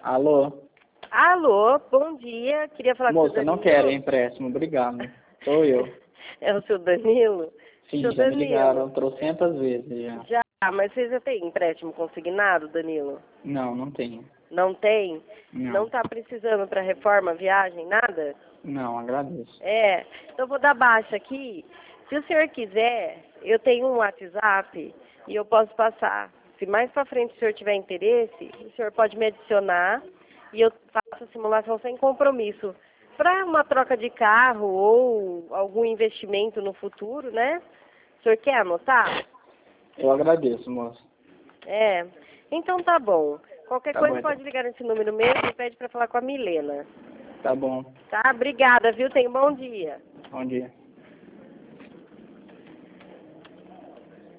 Alô? Alô, bom dia. Queria falar com o Moça, Danilo. não quero empréstimo, obrigado. Sou eu. É o seu Danilo? Sim, Seu já me Danilo. ligaram trocentas vezes já. Já, mas você já tem empréstimo consignado, Danilo? Não, não tenho. Não tem? Não. Tá precisando para reforma, viagem, nada? Não, agradeço. Então eu vou dar baixa aqui. Se o senhor quiser, eu tenho um WhatsApp e eu posso passar. Se mais para frente o senhor tiver interesse, o senhor pode me adicionar e eu faço a simulação sem compromisso. Para uma troca de carro ou algum investimento no futuro, né? O senhor quer anotar? Eu agradeço, moça. Então tá bom. Qualquer Tá coisa bom, pode ligar nesse número mesmo e pede para falar com a Milena. Tá bom. Tá? Obrigada, viu? Tenha um bom dia. Bom dia.